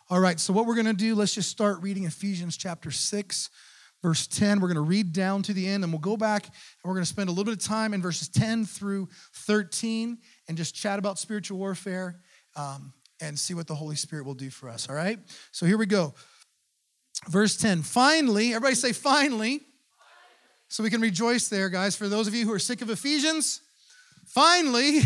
All right, so what we're going to do, let's just start reading Ephesians chapter 6, verse 10. We're going to read down to the end, and we'll go back, and we're going to spend a little bit of time in verses 10 through 13 and just chat about spiritual warfare and see what the Holy Spirit will do for us, all right? So here we go. Verse 10, finally, everybody say finally, so we can rejoice there, guys. For those of you who are sick of Ephesians, finally,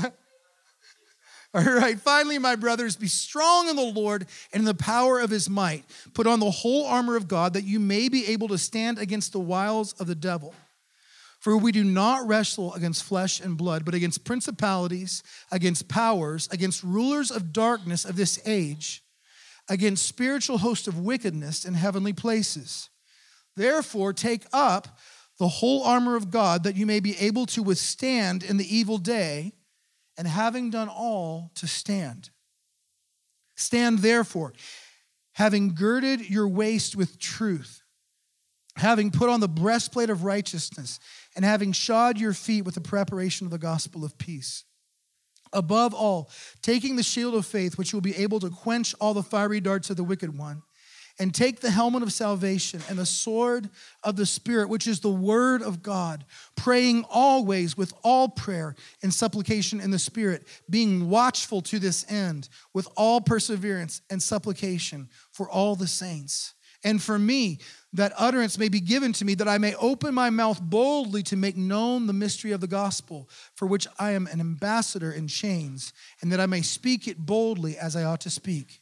all right, finally, my brothers, be strong in the Lord and in the power of his might. Put on the whole armor of God that you may be able to stand against the wiles of the devil. For we do not wrestle against flesh and blood, but against principalities, against powers, against rulers of darkness of this age, against spiritual hosts of wickedness in heavenly places. Therefore, take up the whole armor of God that you may be able to withstand in the evil day, and having done all, to stand. Stand therefore, having girded your waist with truth, having put on the breastplate of righteousness, and having shod your feet with the preparation of the gospel of peace. Above all, taking the shield of faith, which will be able to quench all the fiery darts of the wicked one, and take the helmet of salvation and the sword of the Spirit, which is the word of God, praying always with all prayer and supplication in the Spirit, being watchful to this end with all perseverance and supplication for all the saints. And for me, that utterance may be given to me, that I may open my mouth boldly to make known the mystery of the gospel, for which I am an ambassador in chains, and that I may speak it boldly as I ought to speak.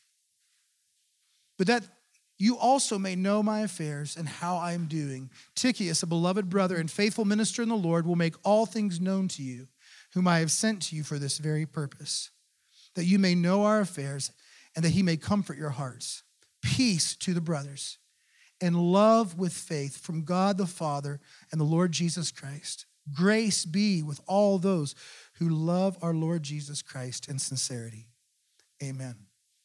But that you also may know my affairs and how I am doing. Tychicus, a beloved brother and faithful minister in the Lord, will make all things known to you, whom I have sent to you for this very purpose, that you may know our affairs and that he may comfort your hearts. Peace to the brothers and love with faith from God the Father and the Lord Jesus Christ. Grace be with all those who love our Lord Jesus Christ in sincerity. Amen.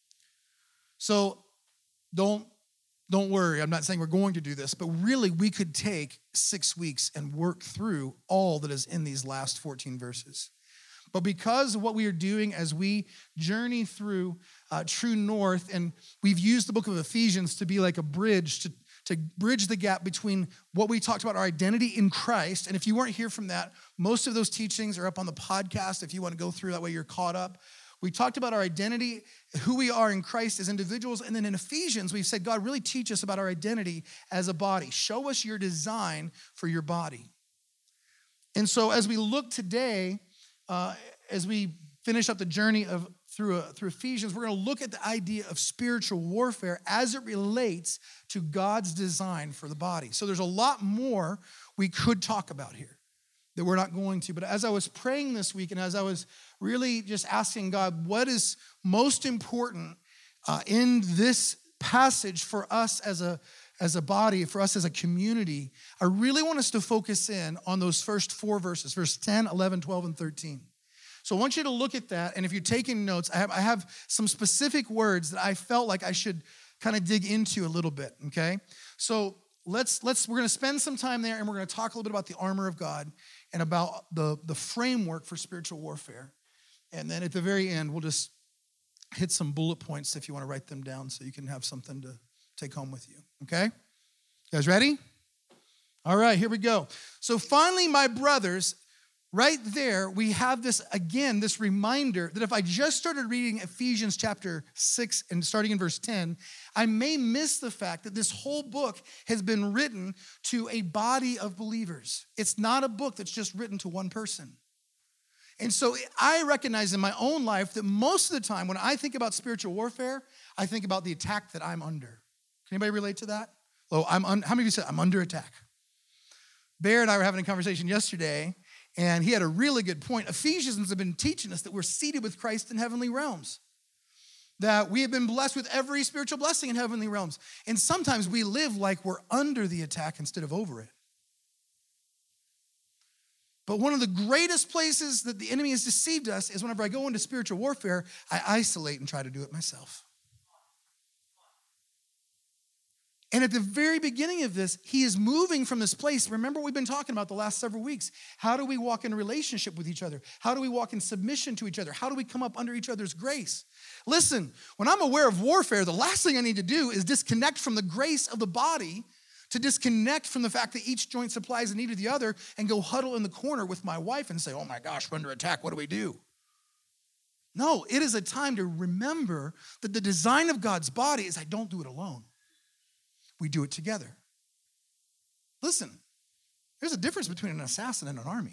So don't worry, I'm not saying we're going to do this, but really we could take 6 weeks and work through all that is in these last 14 verses. But because of what we are doing as we journey through True North, and we've used the book of Ephesians to be like a bridge to bridge the gap between what we talked about, our identity in Christ. And if you weren't here from that, most of those teachings are up on the podcast if you want to go through, that way you're caught up. We talked about our identity, who we are in Christ as individuals. And then in Ephesians, we've said, God, really teach us about our identity as a body. Show us your design for your body. And so as we look today, as we finish up the journey through Ephesians, we're going to look at the idea of spiritual warfare as it relates to God's design for the body. So there's a lot more we could talk about here that we're not going to. But as I was praying this week, and as I was really just asking God, what is most important in this passage for us as a body, for us as a community, I really want us to focus in on those first 4 verses, verse 10, 11, 12, and 13. So I want you to look at that, and if you're taking notes, I have some specific words that I felt like I should kind of dig into a little bit, okay? So we're going to spend some time there, and we're going to talk a little bit about the armor of God and about the framework for spiritual warfare. And then at the very end, we'll just hit some bullet points if you want to write them down so you can have something to take home with you, okay? You guys ready? All right, here we go. So finally, my brothers, right there, we have this reminder that if I just started reading Ephesians chapter 6 and starting in verse 10, I may miss the fact that this whole book has been written to a body of believers. It's not a book that's just written to one person. And so I recognize in my own life that most of the time when I think about spiritual warfare, I think about the attack that I'm under. Can anybody relate to that? Oh, how many of you said, I'm under attack? Bear and I were having a conversation yesterday, and he had a really good point. Ephesians have been teaching us that we're seated with Christ in heavenly realms, that we have been blessed with every spiritual blessing in heavenly realms. And sometimes we live like we're under the attack instead of over it. But one of the greatest places that the enemy has deceived us is whenever I go into spiritual warfare, I isolate and try to do it myself. And at the very beginning of this, he is moving from this place. Remember, we've been talking about the last several weeks. How do we walk in a relationship with each other? How do we walk in submission to each other? How do we come up under each other's grace? Listen, when I'm aware of warfare, the last thing I need to do is disconnect from the grace of the body, to disconnect from the fact that each joint supplies the need of the other and go huddle in the corner with my wife and say, oh my gosh, we're under attack, what do we do? No, it is a time to remember that the design of God's body is I don't do it alone. We do it together. Listen, there's a difference between an assassin and an army.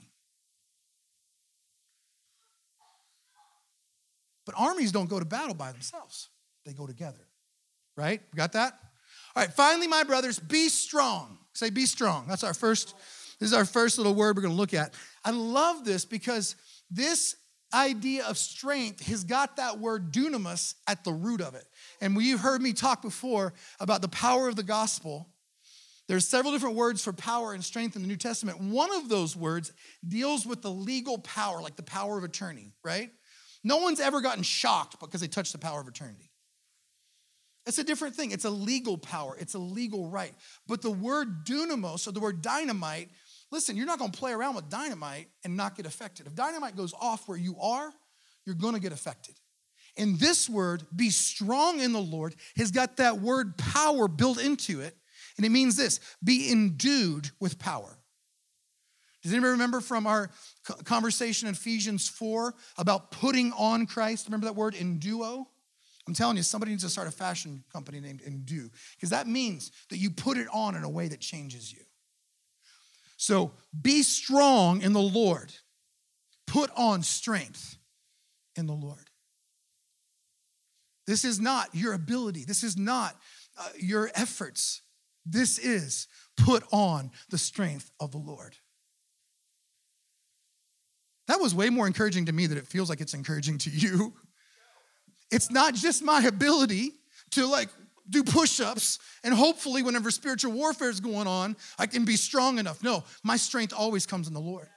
But armies don't go to battle by themselves. They go together, right? We got that? All right, finally, my brothers, be strong. Say, be strong. This is our first little word we're going to look at. I love this because this idea of strength has got that word dunamis at the root of it. And you've heard me talk before about the power of the gospel. There's several different words for power and strength in the New Testament. One of those words deals with the legal power, like the power of attorney, right? No one's ever gotten shocked because they touched the power of attorney. It's a different thing. It's a legal power. It's a legal right. But the word dunamos, or the word dynamite, listen, you're not going to play around with dynamite and not get affected. If dynamite goes off where you are, you're going to get affected. And this word, be strong in the Lord, has got that word power built into it. And it means this, be endued with power. Does anybody remember from our conversation in Ephesians 4 about putting on Christ? Remember that word, enduo? I'm telling you, somebody needs to start a fashion company named Endue, because that means that you put it on in a way that changes you. So be strong in the Lord. Put on strength in the Lord. This is not your ability. This is not your efforts. This is put on the strength of the Lord. That was way more encouraging to me than it feels like it's encouraging to you. It's not just my ability to do push-ups and hopefully whenever spiritual warfare is going on, I can be strong enough. No, my strength always comes in the Lord.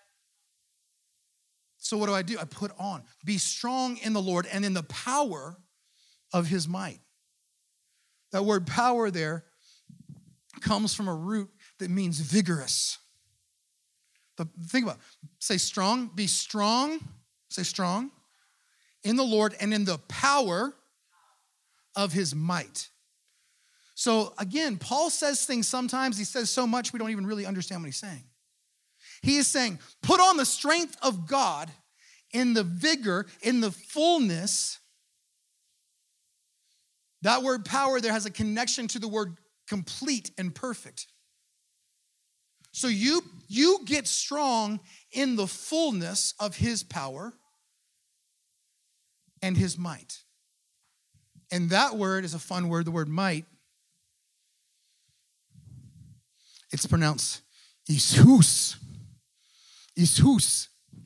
So what do? I put on. Be strong in the Lord and in the power of his might. That word power there comes from a root that means vigorous. Think about it. Say strong, be strong, say strong, in the Lord and in the power of his might. So again, Paul says things sometimes, he says so much we don't even really understand what he's saying. He is saying, put on the strength of God in the vigor, in the fullness. That word power there has a connection to the word complete and perfect. So you get strong in the fullness of his power and his might. And that word is a fun word, the word might. It's pronounced ishus. Ishus.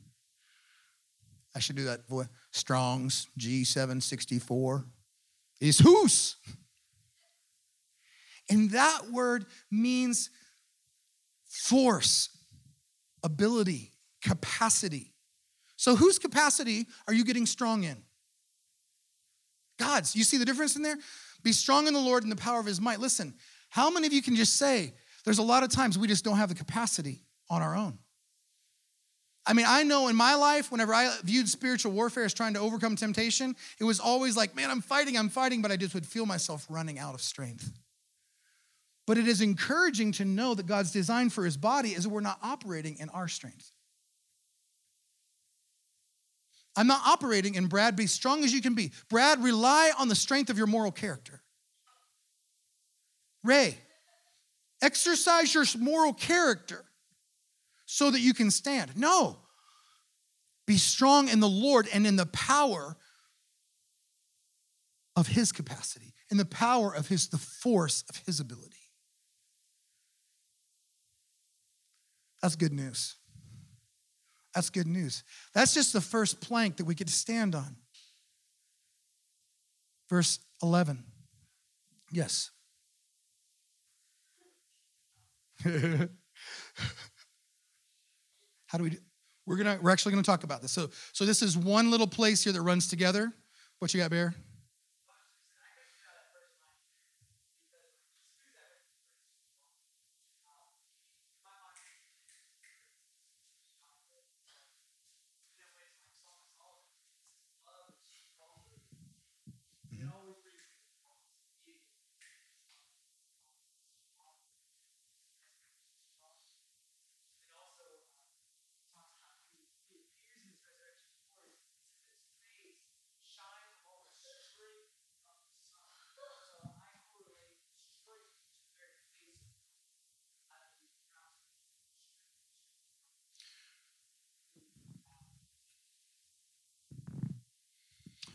I should do that voice. Strong's G764. Ishus. And that word means force, ability, capacity. So whose capacity are you getting strong in? God's. You see the difference in there? Be strong in the Lord and the power of his might. Listen, how many of you can just say, there's a lot of times we just don't have the capacity on our own? I mean, I know in my life, whenever I viewed spiritual warfare as trying to overcome temptation, it was always like, man, I'm fighting, but I just would feel myself running out of strength. But it is encouraging to know that God's design for his body is that we're not operating in our strength. I'm not operating in Brad, be strong as you can be. Brad, rely on the strength of your moral character. Ray, exercise your moral character so that you can stand. No. Be strong in the Lord and in the power of his capacity, in the power of the force of his ability. That's good news. That's good news. That's just the first plank that we get to stand on. Verse 11. Yes. How do we do? We're actually going to talk about this. So this is one little place here that runs together. What you got, Bear?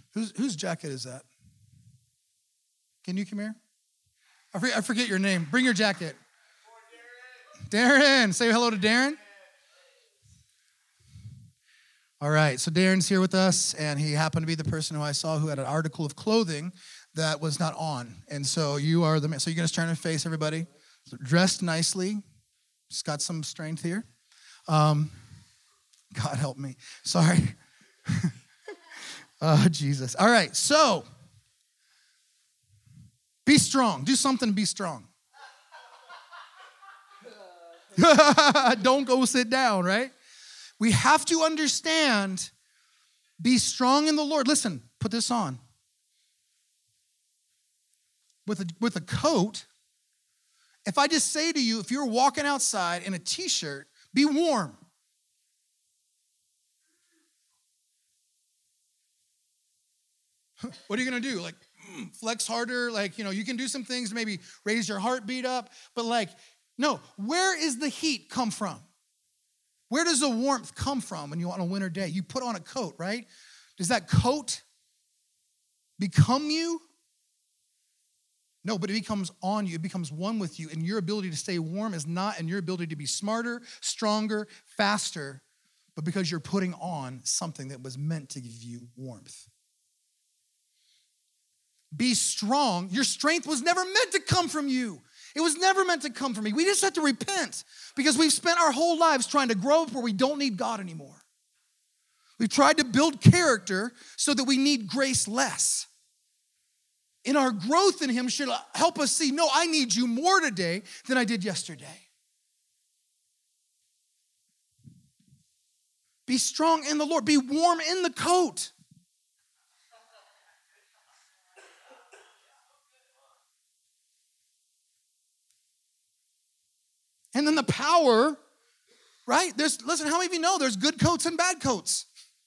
Whose jacket is that? Can you come here? I forget your name. Bring your jacket. Darren. Say hello to Darren. All right, so Darren's here with us, and he happened to be the person who I saw who had an article of clothing that was not on. And so you are the man. So you're going to turn and face everybody. So dressed nicely. Just got some strength here. God help me. Sorry. Oh, Jesus. All right, so be strong. Do something to be strong. Don't go sit down, right? We have to understand, be strong in the Lord. Listen, put this on. With a coat, if I just say to you, if you're walking outside in a t-shirt, be warm. What are you going to do? Like, flex harder? Like, you can do some things to maybe raise your heartbeat up. But no, where is the heat come from? Where does the warmth come from when you're on a winter day? You put on a coat, right? Does that coat become you? No, but it becomes on you. It becomes one with you. And your ability to stay warm is not in your ability to be smarter, stronger, faster, but because you're putting on something that was meant to give you warmth. Be strong. Your strength was never meant to come from you. It was never meant to come from me. We just have to repent because we've spent our whole lives trying to grow up where we don't need God anymore. We've tried to build character so that we need grace less. And our growth in Him should help us see, no, I need you more today than I did yesterday. Be strong in the Lord. Be warm in the coat. And then the power, right? Listen, how many of you know there's good coats and bad coats?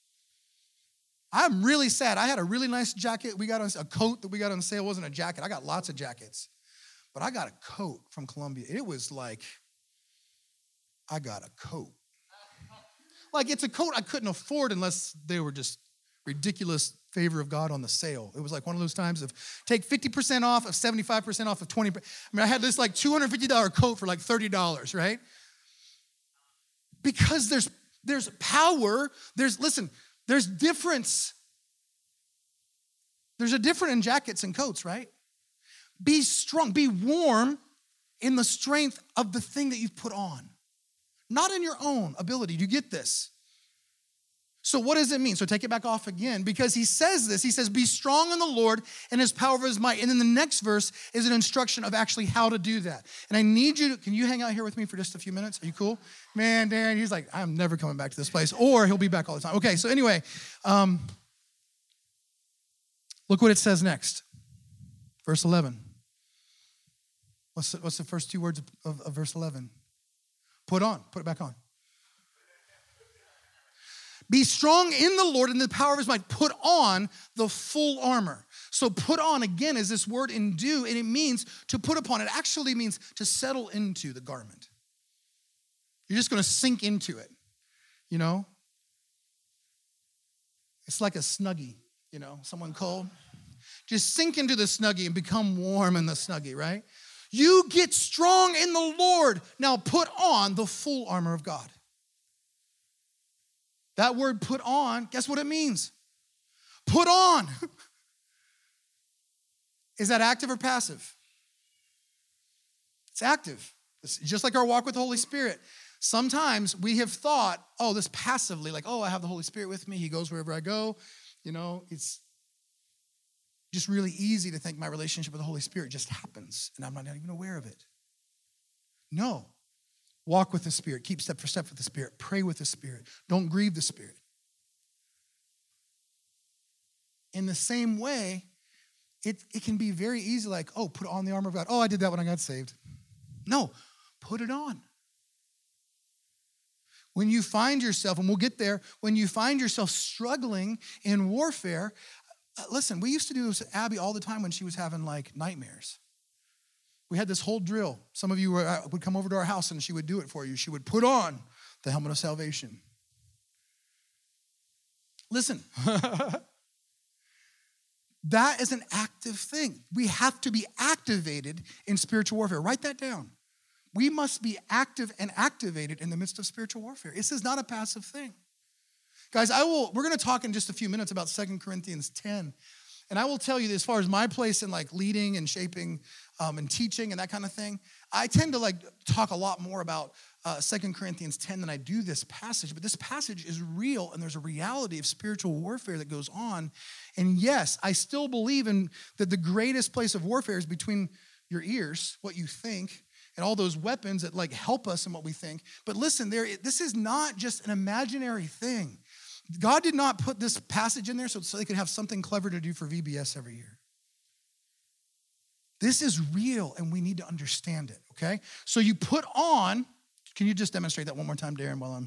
I'm really sad. I had a really nice jacket. We got a coat that we got on sale. It wasn't a jacket. I got lots of jackets. But I got a coat from Columbia. It was like, I got a coat. Like, it's a coat I couldn't afford unless they were just ridiculous favor of God on the sale. It was like one of those times of take 50% off of 75% off of 20%. I mean, I had this like $250 coat for like $30, right? Because there's power. There's difference. There's a difference in jackets and coats, right? Be strong, be warm in the strength of the thing that you've put on. Not in your own ability. Do you get this? So what does it mean? So take it back off again, because he says this. He says, be strong in the Lord and His power of His might. And then the next verse is an instruction of actually how to do that. And I need you to, can you hang out here with me for just a few minutes? Are you cool? Man, Darren, he's like, I'm never coming back to this place. Or he'll be back all the time. Okay, so anyway, look what it says next. Verse 11. What's the first two words of verse 11? Put it back on. Be strong in the Lord and the power of His might. Put on the full armor. So put on, again, is this word endue, and it means to put upon. It actually means to settle into the garment. You're just going to sink into it, It's like a Snuggie, someone cold. Just sink into the Snuggie and become warm in the Snuggie, right? You get strong in the Lord. Now put on the full armor of God. That word put on, guess what it means? Put on. Is that active or passive? It's active. It's just like our walk with the Holy Spirit. Sometimes we have thought, this passively, like, I have the Holy Spirit with me. He goes wherever I go. It's just really easy to think my relationship with the Holy Spirit just happens, and I'm not even aware of it. No. Walk with the Spirit. Keep step for step with the Spirit. Pray with the Spirit. Don't grieve the Spirit. In the same way, it can be very easy like, put on the armor of God. I did that when I got saved. No, put it on. When you find yourself, and we'll get there, when you find yourself struggling in warfare, listen, we used to do this with Abby all the time when she was having like nightmares. We had this whole drill. Some of you would come over to our house and she would do it for you. She would put on the helmet of salvation. Listen, That is an active thing. We have to be activated in spiritual warfare. Write that down. We must be active and activated in the midst of spiritual warfare. This is not a passive thing. Guys, we're going to talk in just a few minutes about 2 Corinthians 10. And I will tell you, as far as my place in like leading and shaping and teaching and that kind of thing, I tend to like talk a lot more about 2 Corinthians 10 than I do this passage. But this passage is real, and there's a reality of spiritual warfare that goes on. And yes, I still believe in that the greatest place of warfare is between your ears, what you think, and all those weapons that like help us in what we think. But listen, this is not just an imaginary thing. God did not put this passage in there so they could have something clever to do for VBS every year. This is real, and we need to understand it, okay? So you put on, can you just demonstrate that one more time, Darren,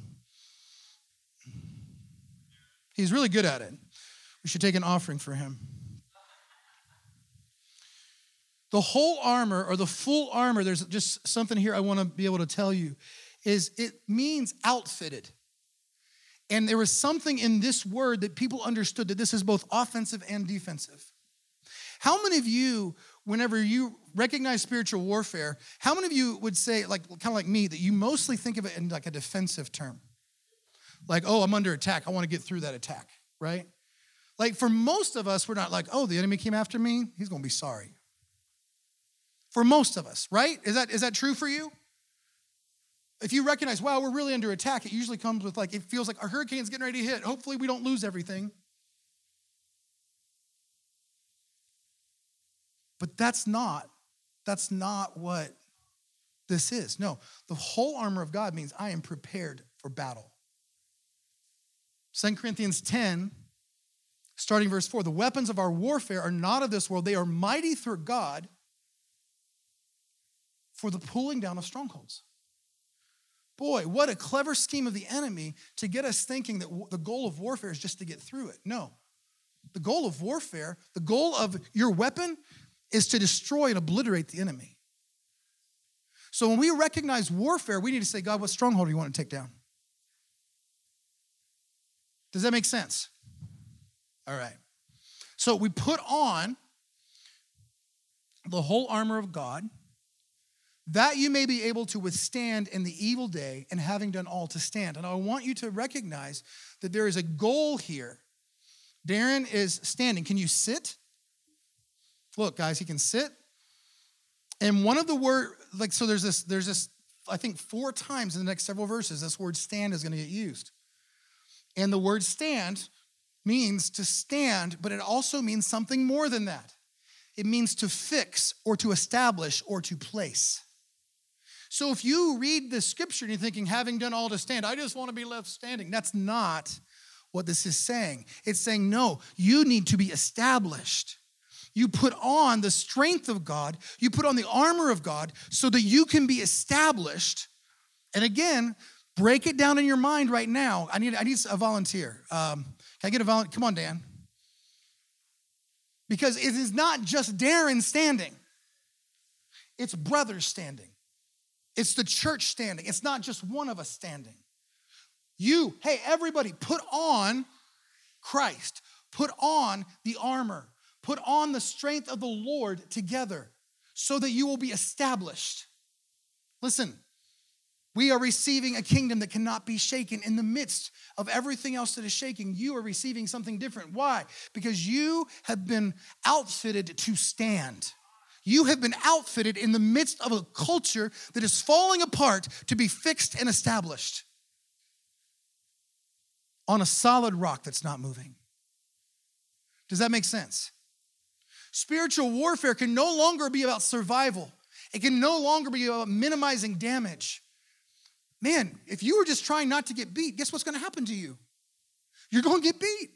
he's really good at it. We should take an offering for him. The whole armor, or the full armor, there's just something here I want to be able to tell you, is it means outfitted. And there was something in this word that people understood that this is both offensive and defensive. How many of you, whenever you recognize spiritual warfare, how many of you would say, like kind of like me, that you mostly think of it in like a defensive term? Like, oh, I'm under attack. I want to get through that attack, right? Like for most of us, we're not like, oh, the enemy came after me. He's going to be sorry. For most of us, right? Is that true for you? If you recognize, wow, we're really under attack, it usually comes with like, it feels like our hurricane's getting ready to hit. Hopefully we don't lose everything. But that's not what this is. No, the whole armor of God means I am prepared for battle. 2 Corinthians 10, starting verse 4, the weapons of our warfare are not of this world. They are mighty through God for the pulling down of strongholds. Boy, what a clever scheme of the enemy to get us thinking that the goal of warfare is just to get through it. No. The goal of warfare, the goal of your weapon is to destroy and obliterate the enemy. So when we recognize warfare, we need to say, God, what stronghold do you want to take down? Does that make sense? All right. So we put on the whole armor of God, that you may be able to withstand in the evil day, and having done all to stand. And I want you to recognize that there is a goal here. Darren is standing. Can you sit? Look, guys, he can sit. And one of the word, like, so there's this, I think 4 times in the next several verses, this word stand is going to get used. And the word stand means to stand, but it also means something more than that. It means to fix or to establish or to place. So if you read the scripture and you're thinking, having done all to stand, I just want to be left standing. That's not what this is saying. It's saying, no, you need to be established. You put on the strength of God. You put on the armor of God so that you can be established. And again, break it down in your mind right now. I need a volunteer. Can I get a volunteer? Come on, Dan. Because it is not just Darren standing. It's brothers standing. It's the church standing. It's not just one of us standing. Hey, everybody, put on Christ. Put on the armor. Put on the strength of the Lord together so that you will be established. Listen, we are receiving a kingdom that cannot be shaken. In the midst of everything else that is shaking, you are receiving something different. Why? Because you have been outfitted to stand. You have been outfitted in the midst of a culture that is falling apart to be fixed and established on a solid rock that's not moving. Does that make sense? Spiritual warfare can no longer be about survival. It can no longer be about minimizing damage. Man, if you were just trying not to get beat, guess what's going to happen to you? You're going to get beat.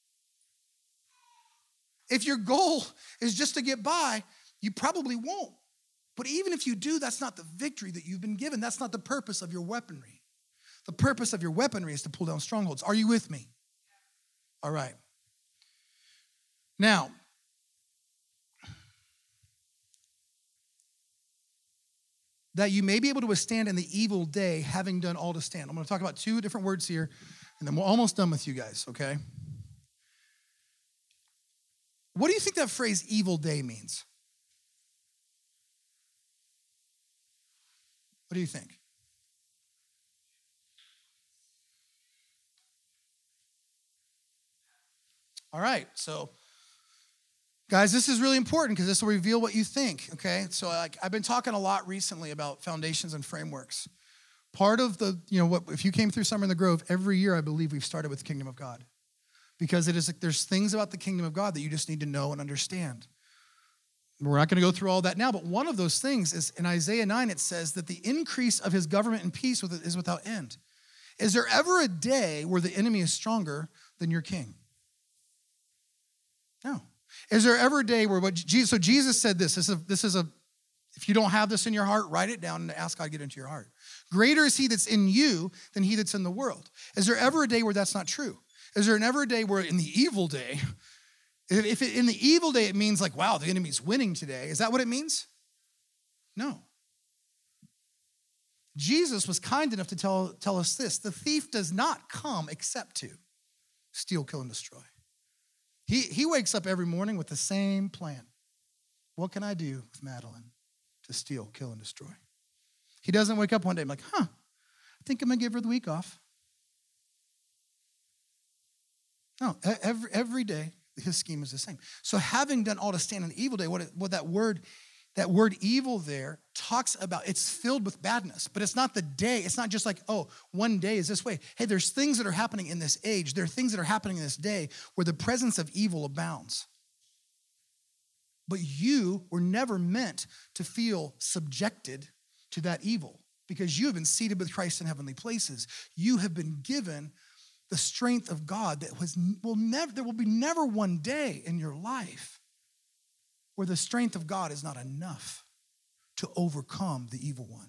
If your goal is just to get by, you probably won't. But even if you do, that's not the victory that you've been given. That's not the purpose of your weaponry. The purpose of your weaponry is to pull down strongholds. Are you with me? All right. Now, that you may be able to withstand in the evil day, having done all to stand. I'm going to talk about 2 different words here, and then we're almost done with you guys, okay? What do you think that phrase evil day means? What do you think? All right, so guys, this is really important because this will reveal what you think, okay? So I've been talking a lot recently about foundations and frameworks. Part of the, if you came through Summer in the Grove, every year I believe we've started with the kingdom of God. Because there's things about the kingdom of God that you just need to know and understand. We're not going to go through all that now, but one of those things is in Isaiah 9, it says that the increase of his government and peace is without end. Is there ever a day where the enemy is stronger than your king? No. Is there ever a day where so Jesus said this is a, if you don't have this in your heart, write it down and ask God to get into your heart. Greater is he that's in you than he that's in the world. Is there ever a day where that's not true? Is there ever a day where in the evil day, in the evil day it means like, wow, the enemy's winning today. Is that what it means? No. Jesus was kind enough to tell us this. The thief does not come except to steal, kill, and destroy. He wakes up every morning with the same plan. What can I do with Madeline to steal, kill, and destroy? He doesn't wake up one day and be like, I think I'm going to give her the week off. No, every day, his scheme is the same. So having done all to stand in the evil day, what that word evil there talks about, it's filled with badness, but it's not the day. It's not just like, one day is this way. Hey, there's things that are happening in this age. There are things that are happening in this day where the presence of evil abounds. But you were never meant to feel subjected to that evil because you have been seated with Christ in heavenly places. You have been given the strength of God that there will be never one day in your life where the strength of God is not enough to overcome the evil one.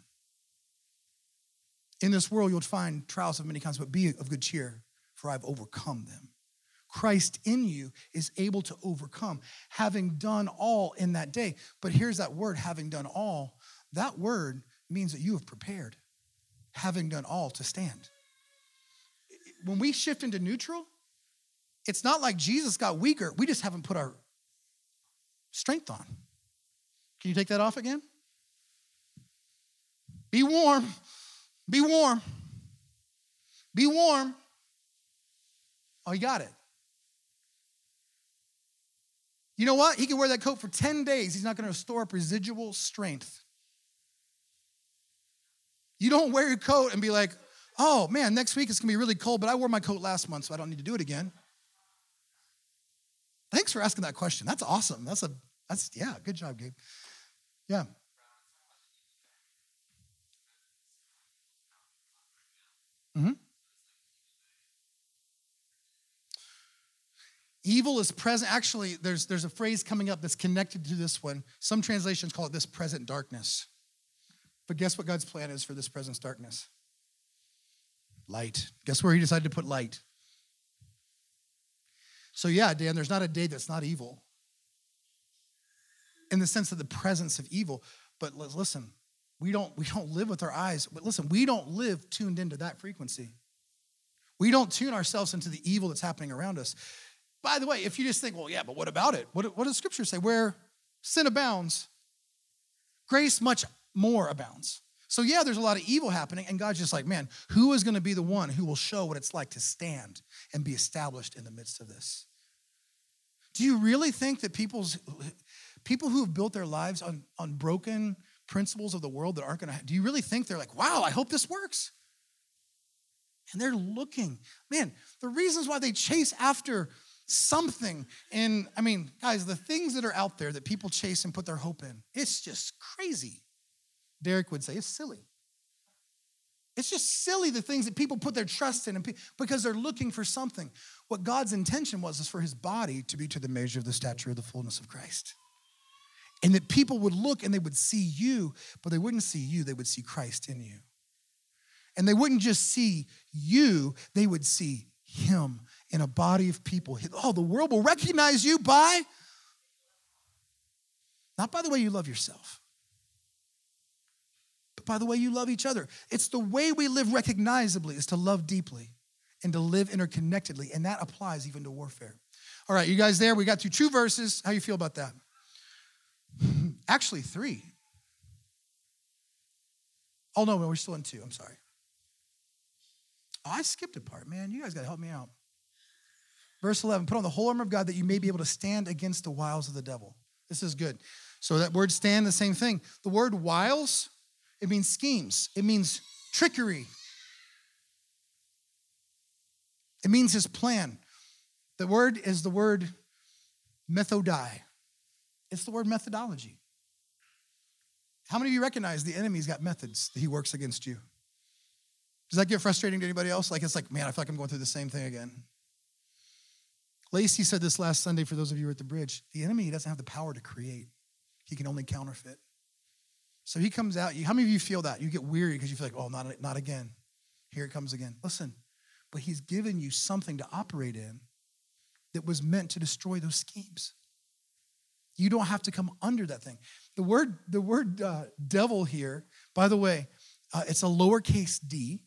In this world, you'll find trials of many kinds, but be of good cheer, for I've overcome them. Christ in you is able to overcome, having done all in that day. But here's that word, having done all. That word means that you have prepared, having done all to stand. When we shift into neutral, it's not like Jesus got weaker. We just haven't put our strength on. Can you take that off again? Be warm. Be warm. Be warm. Oh, you got it. You know what? He can wear that coat for 10 days. He's not going to store up residual strength. You don't wear your coat and be like, oh, man, next week it's going to be really cold, but I wore my coat last month, so I don't need to do it again. Thanks for asking that question. That's awesome. Yeah, good job, Gabe. Yeah. Mm-hmm. Evil is present. Actually, there's a phrase coming up that's connected to this one. Some translations call it this present darkness. But guess what God's plan is for this present darkness? Light. Guess where he decided to put light? So yeah, Dan, there's not a day that's not evil in the sense of the presence of evil. But listen, we don't live with our eyes. But listen, we don't live tuned into that frequency. We don't tune ourselves into the evil that's happening around us. By the way, if you just think, well, yeah, but what about it? What does Scripture say? Where sin abounds, grace much more abounds. So yeah, there's a lot of evil happening, and God's just like, man, who is going to be the one who will show what it's like to stand and be established in the midst of this? Do you really think that people who have built their lives on broken principles of the world that aren't going to, do you really think they're like, wow, I hope this works? And they're looking. Man, the reasons why they chase after something, and I mean, guys, the things that are out there that people chase and put their hope in, it's just crazy. Derek would say it's silly. It's just silly, the things that people put their trust in because they're looking for something. What God's intention is for his body to be to the measure of the stature of the fullness of Christ. And that people would look and they would see you, but they wouldn't see you, they would see Christ in you. And they wouldn't just see you, they would see him in a body of people. Oh, the world will recognize you not by the way you love yourself, but by the way you love each other. It's the way we live recognizably is to love deeply and to live interconnectedly, and that applies even to warfare. All right, you guys there? We got through 2 verses. How you feel about that? Actually, 3. Oh, no, we're still in 2. I'm sorry. Oh, I skipped a part, man. You guys got to help me out. Verse 11, put on the whole armor of God that you may be able to stand against the wiles of the devil. This is good. So that word stand, the same thing. The word wiles, it means schemes. It means trickery. It means his plan. The word is the word methodai. It's the word methodology. How many of you recognize the enemy's got methods that he works against you? Does that get frustrating to anybody else? It's like, man, I feel like I'm going through the same thing again. Lacey said this last Sunday for those of you who were at the bridge. The enemy doesn't have the power to create. He can only counterfeit. So he comes out. How many of you feel that? You get weary because you feel like, oh, not again. Here it comes again. Listen, but he's given you something to operate in that was meant to destroy those schemes. You don't have to come under that thing. The word devil here, by the way, it's a lowercase d.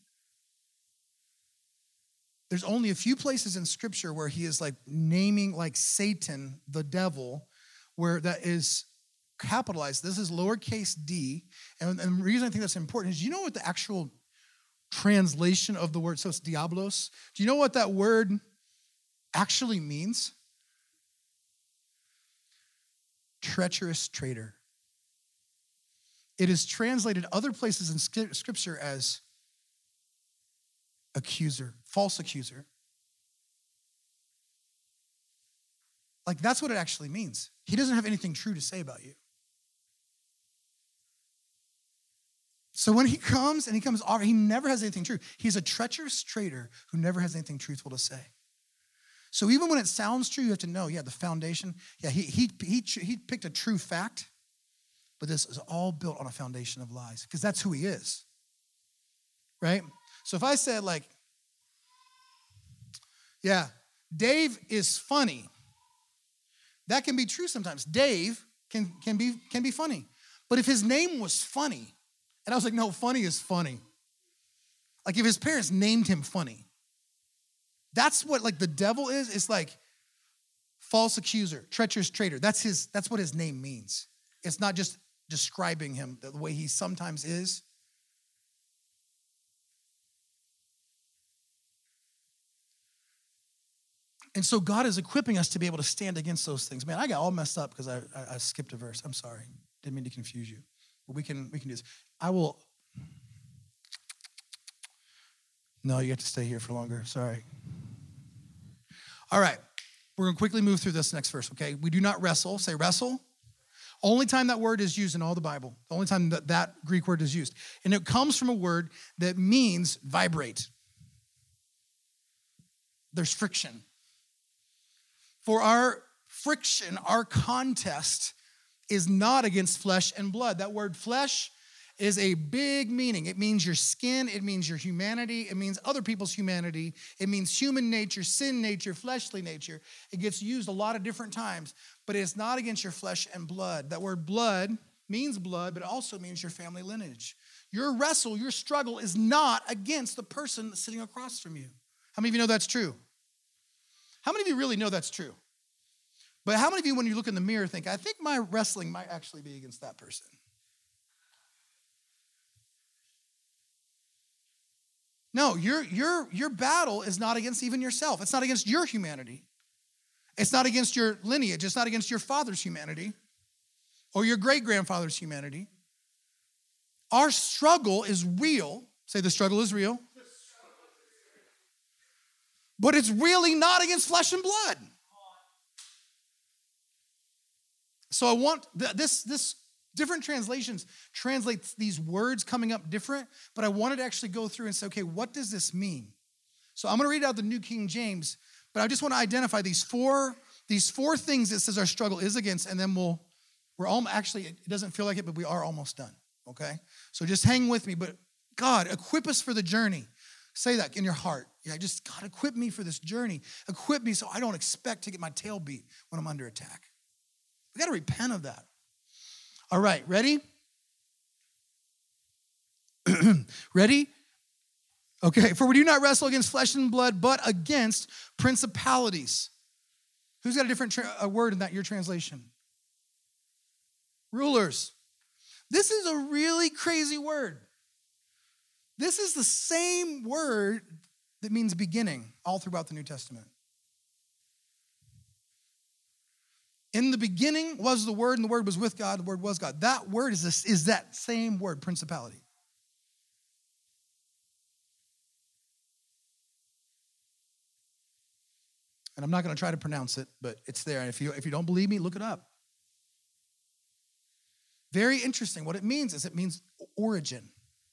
There's only a few places in Scripture where he is like naming like Satan, the devil, where that is capitalized. This is lowercase d. And the reason I think that's important is, you know what the actual translation of the word, so it's diablos. Do you know what that word actually means? Treacherous traitor. It is translated other places in Scripture as accuser, false accuser. Like, that's what it actually means. He doesn't have anything true to say about you. So when he comes, he never has anything true. He's a treacherous traitor who never has anything truthful to say. So even when it sounds true, you have to know, the foundation. He picked a true fact, but this is all built on a foundation of lies because that's who he is, right? So if I said Dave is funny, that can be true sometimes. Dave can be funny, but if his name was Funny, and I was like, no, Funny is funny. Like if his parents named him Funny. That's what the devil is. It's like false accuser, treacherous traitor. That's what his name means. It's not just describing him the way he sometimes is. And so God is equipping us to be able to stand against those things. Man, I got all messed up because I skipped a verse. I'm sorry. Didn't mean to confuse you. But we can do this. No, you have to stay here for longer. Sorry. All right. We're going to quickly move through this next verse, okay? We do not wrestle. Say wrestle. Only time that word is used in all the Bible. The only time that Greek word is used. And it comes from a word that means vibrate. There's friction. For our friction, our contest is not against flesh and blood. That word flesh is a big meaning. It means your skin. It means your humanity. It means other people's humanity. It means human nature, sin nature, fleshly nature. It gets used a lot of different times, but it's not against your flesh and blood. That word blood means blood, but it also means your family lineage. Your wrestle, your struggle is not against the person sitting across from you. How many of you know that's true? How many of you really know that's true? But how many of you, when you look in the mirror, think, I think my wrestling might actually be against that person? No, your battle is not against even yourself. It's not against your humanity. It's not against your lineage. It's not against your father's humanity or your great-grandfather's humanity. Our struggle is real. Say the struggle is real. But it's really not against flesh and blood. So I want this different translations translate these words coming up different, but I wanted to actually go through and say, okay, what does this mean? So I'm going to read out the New King James, but I just want to identify these four things that says our struggle is against, and then we're all actually, it doesn't feel like it, but we are almost done, okay? So just hang with me, but God, equip us for the journey. Say that in your heart. Yeah, just God, equip me for this journey. Equip me so I don't expect to get my tail beat when I'm under attack. We got to repent of that. All right, ready? Ready? Okay, for we do not wrestle against flesh and blood, but against principalities. Who's got a different a word in that your translation? Rulers. This is a really crazy word. This is the same word that means beginning all throughout the New Testament. In the beginning was the Word, and the Word was with God, the Word was God. That word is that same word, principality. And I'm not going to try to pronounce it, but it's there. And if you don't believe me, look it up. Very interesting. What it means is it means origin.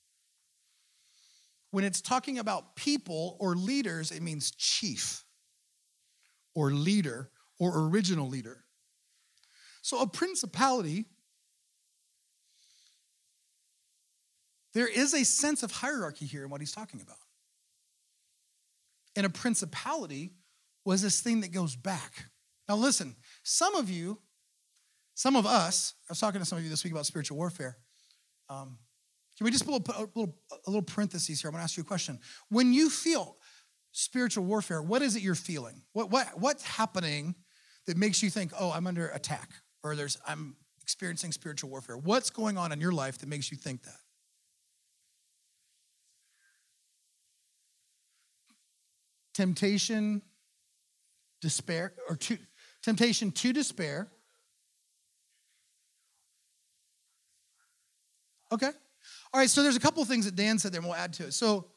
When it's talking about people or leaders, it means chief or leader or original leader. So a principality, there is a sense of hierarchy here in what he's talking about. And a principality was this thing that goes back. Now listen, some of us, I was talking to some of you this week about spiritual warfare. Can we just put a little parentheses here? I want to ask you a question. When you feel spiritual warfare, what is it you're feeling? What's happening that makes you think, oh, I'm under attack, or I'm experiencing spiritual warfare? What's going on in your life that makes you think that? Temptation, despair, or temptation to despair. Okay. All right, so there's a couple of things that Dan said there, and we'll add to it. So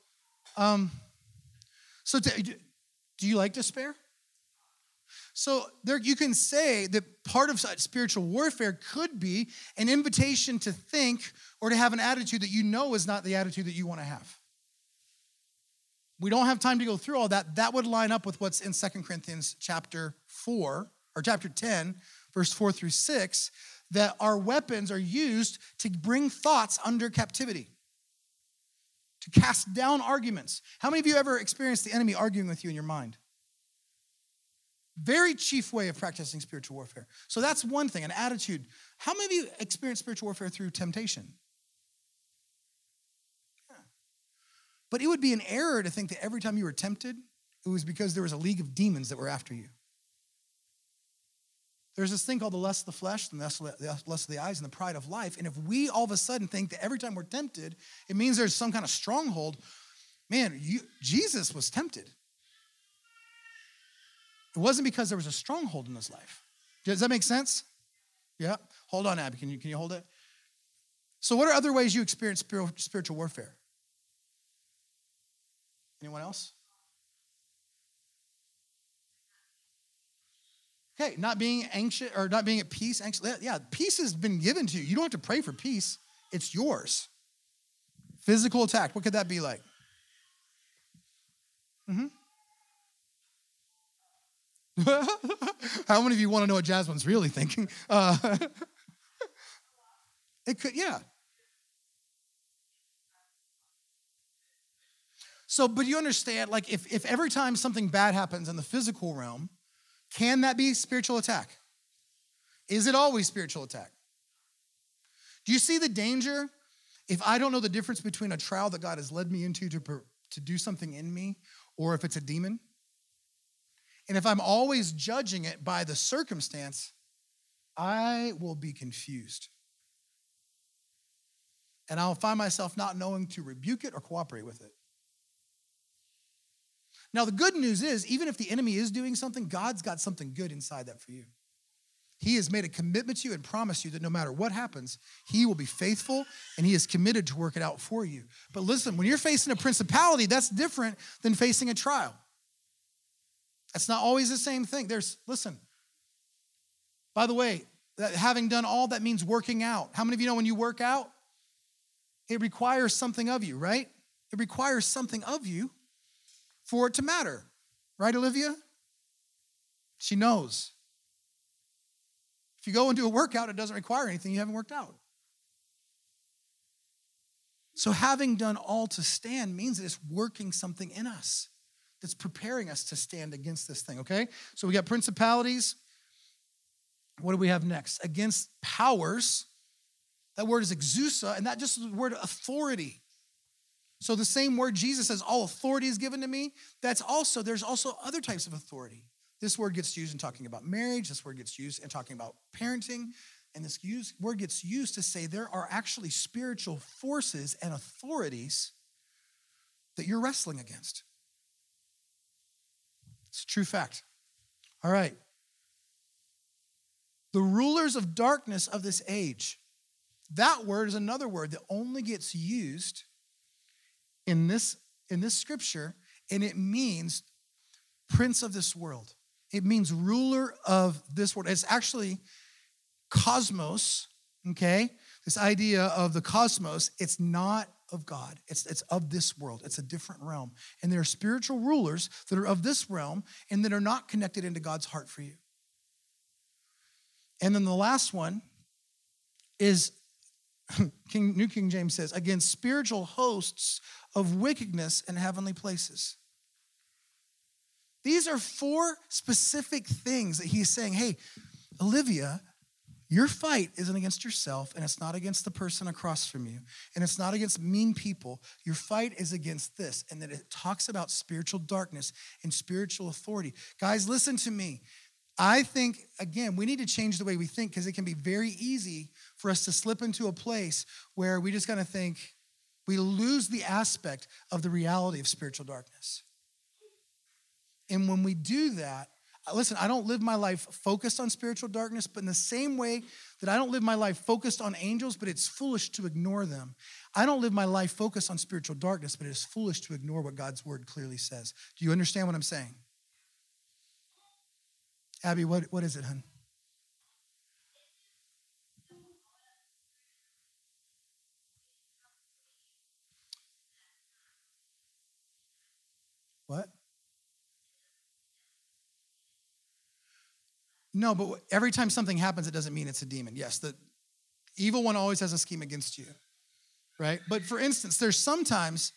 do you like despair? So there, you can say that part of spiritual warfare could be an invitation to think or to have an attitude that you know is not the attitude that you want to have. We don't have time to go through all that. That would line up with what's in 2 Corinthians chapter 4, or chapter 10, verse 4 through 6, that our weapons are used to bring thoughts under captivity, to cast down arguments. How many of you ever experienced the enemy arguing with you in your mind? Very chief way of practicing spiritual warfare. So that's one thing, an attitude. How many of you experience spiritual warfare through temptation? Yeah. But it would be an error to think that every time you were tempted, it was because there was a league of demons that were after you. There's this thing called the lust of the flesh, and the lust of the eyes, and the pride of life. And if we all of a sudden think that every time we're tempted, it means there's some kind of stronghold, man, Jesus was tempted. It wasn't because there was a stronghold in his life. Does that make sense? Yeah. Hold on, Abby. Can you hold it? So what are other ways you experience spiritual warfare? Anyone else? Okay, not being anxious or not being at peace. Yeah, peace has been given to you. You don't have to pray for peace. It's yours. Physical attack. What could that be like? How many of you want to know what Jasmine's really thinking? It could, yeah. So, but you understand, like, if every time something bad happens in the physical realm, can that be spiritual attack? Is it always spiritual attack? Do you see the danger? If I don't know the difference between a trial that God has led me into to do something in me, or if it's a demon, and if I'm always judging it by the circumstance, I will be confused. And I'll find myself not knowing to rebuke it or cooperate with it. Now, the good news is, even if the enemy is doing something, God's got something good inside that for you. He has made a commitment to you and promised you that no matter what happens, he will be faithful and he is committed to work it out for you. But listen, when you're facing a principality, that's different than facing a trial. That's not always the same thing. Listen, by the way, that having done all that means working out. How many of you know when you work out, it requires something of you, right? It requires something of you for it to matter. Right, Olivia? She knows. If you go and do a workout, it doesn't require anything. You haven't worked out. So having done all to stand means that it's working something in us that's preparing us to stand against this thing, okay? So we got principalities. What do we have next? Against powers. That word is exousia, and that just is the word authority. So the same word Jesus says, all authority is given to me. There's also other types of authority. This word gets used in talking about marriage. This word gets used in talking about parenting. And this word gets used to say there are actually spiritual forces and authorities that you're wrestling against. It's a true fact. All right. The rulers of darkness of this age. That word is another word that only gets used in this scripture, and it means prince of this world. It means ruler of this world. It's actually cosmos, okay? This idea of the cosmos, it's not of God. It's of this world. It's a different realm. And there are spiritual rulers that are of this realm and that are not connected into God's heart for you. And then the last one is, New King James says, against spiritual hosts of wickedness in heavenly places. These are 4 specific things that he's saying, hey, Olivia, your fight isn't against yourself, and it's not against the person across from you, and it's not against mean people. Your fight is against this, and that it talks about spiritual darkness and spiritual authority. Guys, listen to me. I think, again, we need to change the way we think because it can be very easy for us to slip into a place where we just kind of think we lose the aspect of the reality of spiritual darkness. And when we do that, listen, I don't live my life focused on spiritual darkness, but in the same way that I don't live my life focused on angels, but it's foolish to ignore them. I don't live my life focused on spiritual darkness, but it is foolish to ignore what God's word clearly says. Do you understand what I'm saying? Abby, what is it, hon? What? No, but every time something happens, it doesn't mean it's a demon. Yes, the evil one always has a scheme against you, right? But for instance, there's sometimes,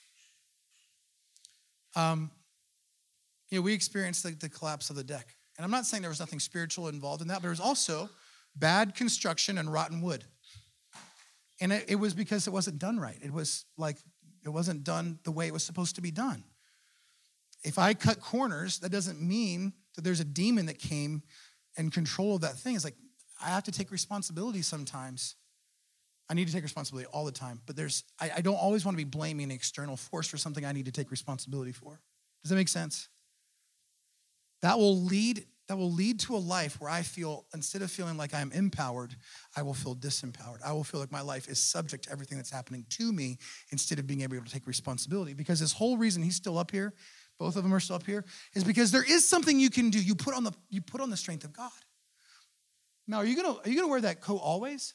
we experienced the collapse of the deck. And I'm not saying there was nothing spiritual involved in that, but there was also bad construction and rotten wood. And it was because it wasn't done right. It was like, it wasn't done the way it was supposed to be done. If I cut corners, that doesn't mean that there's a demon that came in control of that thing. It's like, I have to take responsibility sometimes. I need to take responsibility all the time. But I don't always want to be blaming an external force for something I need to take responsibility for. Does that make sense? That will lead to a life where I feel, instead of feeling like I'm empowered, I will feel disempowered. I will feel like my life is subject to everything that's happening to me instead of being able to take responsibility. Because this whole reason he's still up here, both of them are still up here, is because there is something you can do. You put on the strength of God. Now, are you gonna wear that coat always?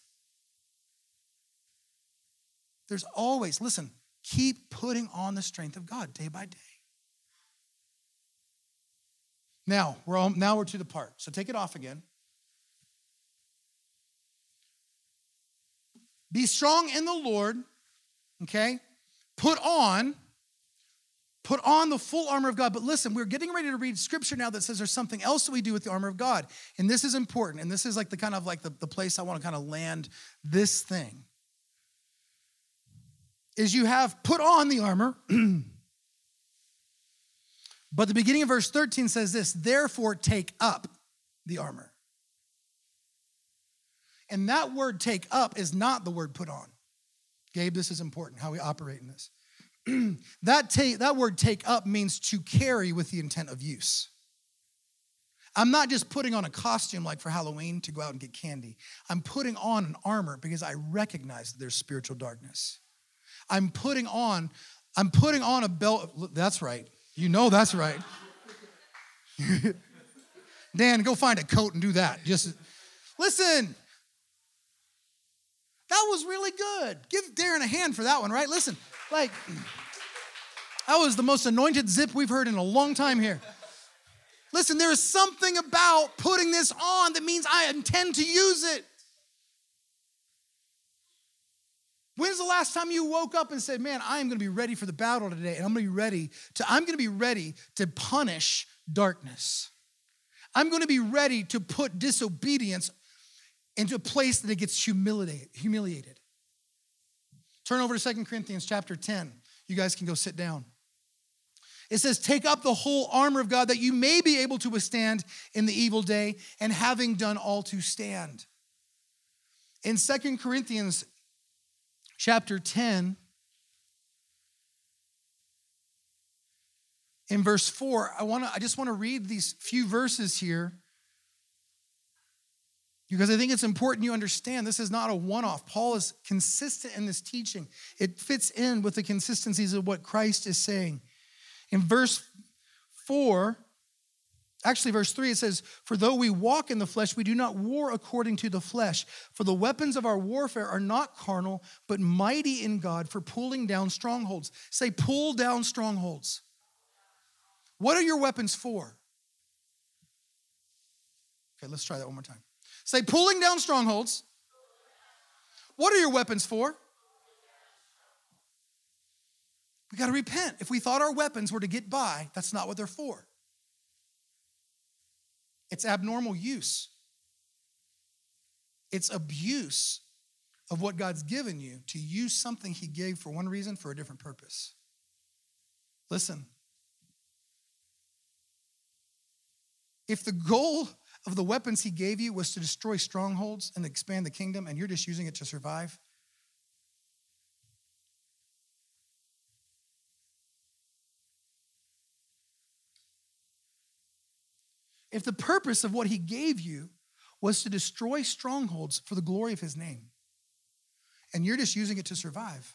There's always, listen, keep putting on the strength of God day by day. Now we're to the part. So take it off again. Be strong in the Lord, okay? Put on the full armor of God. But listen, we're getting ready to read scripture now that says there's something else that we do with the armor of God. And this is important. And this is like the place I want to kind of land this thing. Is you have put on the armor. But the beginning of verse 13 says this, therefore take up the armor. And that word take up is not the word put on. Gabe, this is important, how we operate in this. That word take up means to carry with the intent of use. I'm not just putting on a costume like for Halloween to go out and get candy. I'm putting on an armor because I recognize that there's spiritual darkness. I'm putting on a belt. That's right. You know that's right. Dan, go find a coat and do that. Just listen. That was really good. Give Darren a hand for that one, right? Listen, that was the most anointed zip we've heard in a long time here. Listen, there is something about putting this on that means I intend to use it. When's the last time you woke up and said, man, I am going to be ready for the battle today, and I'm going to be ready to punish darkness. I'm going to be ready to put disobedience into a place that it gets humiliated. Turn over to 2 Corinthians chapter 10. You guys can go sit down. It says, take up the whole armor of God that you may be able to withstand in the evil day, and having done all to stand. In 2 Corinthians chapter 10, in verse 4, I just want to read these few verses here because I think it's important you understand this is not a one-off. Paul is consistent in this teaching. It fits in with the consistencies of what Christ is saying. In verse 4, actually verse 3, it says, for though we walk in the flesh, we do not war according to the flesh. For the weapons of our warfare are not carnal, but mighty in God for pulling down strongholds. Say, pull down strongholds. What are your weapons for? Okay, let's try that one more time. Say, pulling down strongholds. What are your weapons for? We got to repent. If we thought our weapons were to get by, that's not what they're for. It's abnormal use. It's abuse of what God's given you to use something he gave for one reason for a different purpose. Listen. If the goal of the weapons he gave you was to destroy strongholds and expand the kingdom, and you're just using it to survive, if the purpose of what he gave you was to destroy strongholds for the glory of his name, and you're just using it to survive,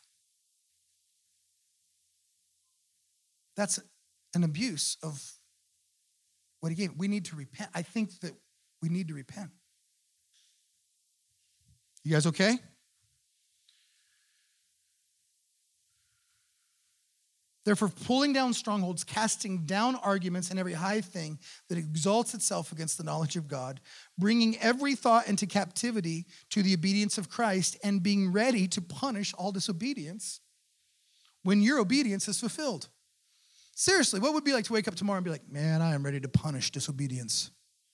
that's an abuse of what he gave. We need to repent. I think that we need to repent. You guys okay? Therefore, pulling down strongholds, casting down arguments and every high thing that exalts itself against the knowledge of God, bringing every thought into captivity to the obedience of Christ, and being ready to punish all disobedience when your obedience is fulfilled. Seriously, what would it be like to wake up tomorrow and be like, man, I am ready to punish disobedience.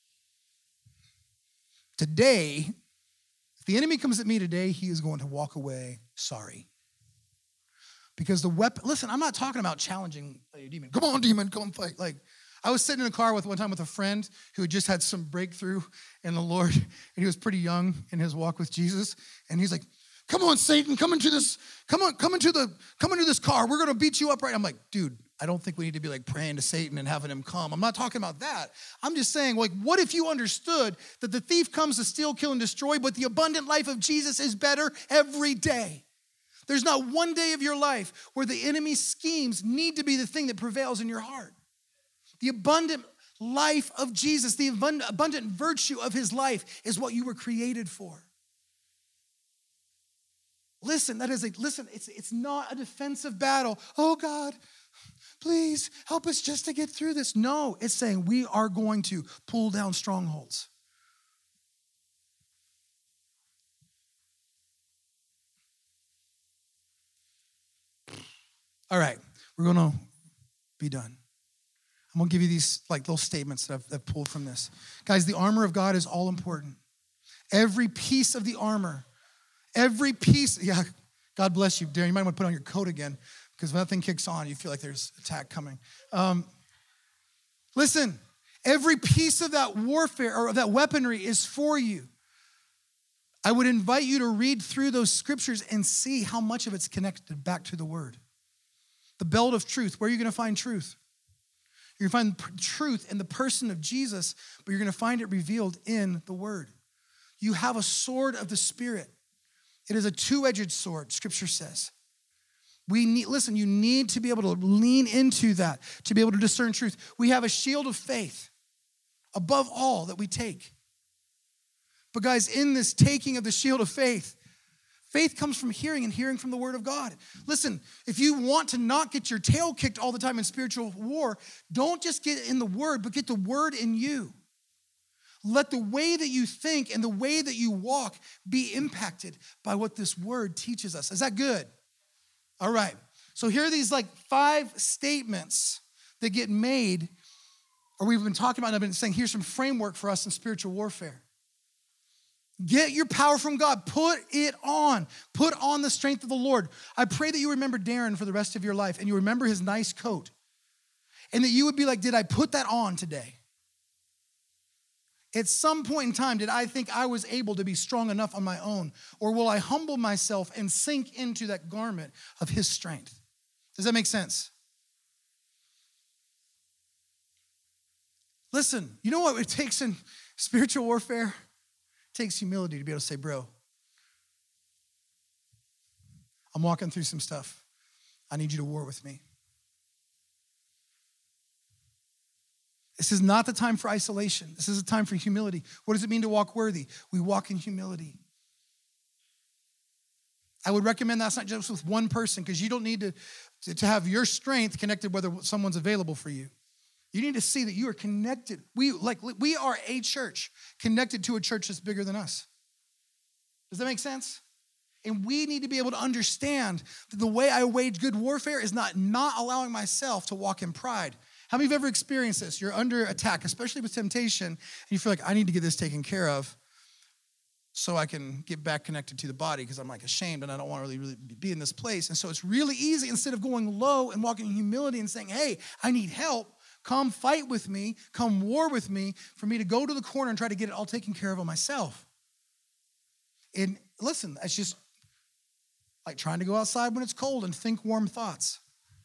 Today, if the enemy comes at me today, he is going to walk away sorry. Because the weapon, listen, I'm not talking about challenging a demon. Come on, demon, come fight. Like, I was sitting in a car one time with a friend who had just had some breakthrough in the Lord, and he was pretty young in his walk with Jesus, and he's like, come on, Satan, come into this car. We're gonna beat you up right. I'm like, dude, I don't think we need to be like praying to Satan and having him come. I'm not talking about that. I'm just saying, like, what if you understood that the thief comes to steal, kill, and destroy, but the abundant life of Jesus is better every day? There's not one day of your life where the enemy's schemes need to be the thing that prevails in your heart. The abundant life of Jesus, the abundant virtue of his life is what you were created for. Listen, it's not a defensive battle. Oh God, please help us just to get through this. No, it's saying we are going to pull down strongholds. All right, we're going to be done. I'm going to give you these like little statements that I've pulled from this. Guys, the armor of God is all important. Every piece of the armor, every piece, yeah, God bless you, Darren. You might want to put on your coat again because when that thing kicks on, you feel like there's attack coming. Listen, every piece of that warfare or that weaponry is for you. I would invite you to read through those scriptures and see how much of it's connected back to the word. The belt of truth. Where are you going to find truth? You're going to find truth in the person of Jesus, but you're going to find it revealed in the word. You have a sword of the Spirit. It is a two-edged sword, Scripture says. You need to be able to lean into that, to be able to discern truth. We have a shield of faith above all that we take. But guys, in this taking of the shield of faith, faith comes from hearing and hearing from the word of God. Listen, if you want to not get your tail kicked all the time in spiritual war, don't just get in the word, but get the word in you. Let the way that you think and the way that you walk be impacted by what this word teaches us. Is that good? All right. So here are these like 5 statements that get made, or we've been talking about, and I've been saying, here's some framework for us in spiritual warfare. Get your power from God. Put it on. Put on the strength of the Lord. I pray that you remember Darren for the rest of your life and you remember his nice coat. And that you would be like, did I put that on today? At some point in time, did I think I was able to be strong enough on my own? Or will I humble myself and sink into that garment of his strength? Does that make sense? Listen, you know what it takes in spiritual warfare? It takes humility to be able to say, bro, I'm walking through some stuff. I need you to war with me. This is not the time for isolation. This is a time for humility. What does it mean to walk worthy? We walk in humility. I would recommend that's not just with one person, because you don't need to have your strength connected whether someone's available for you. You need to see that you are connected. We are a church connected to a church that's bigger than us. Does that make sense? And we need to be able to understand that the way I wage good warfare is not allowing myself to walk in pride. How many of you have ever experienced this? You're under attack, especially with temptation, and you feel like, I need to get this taken care of so I can get back connected to the body, because I'm like ashamed and I don't want to really be in this place. And so it's really easy, instead of going low and walking in humility and saying, hey, I need help, come fight with me, come war with me, for me to go to the corner and try to get it all taken care of on myself. And listen, it's just like trying to go outside when it's cold and think warm thoughts.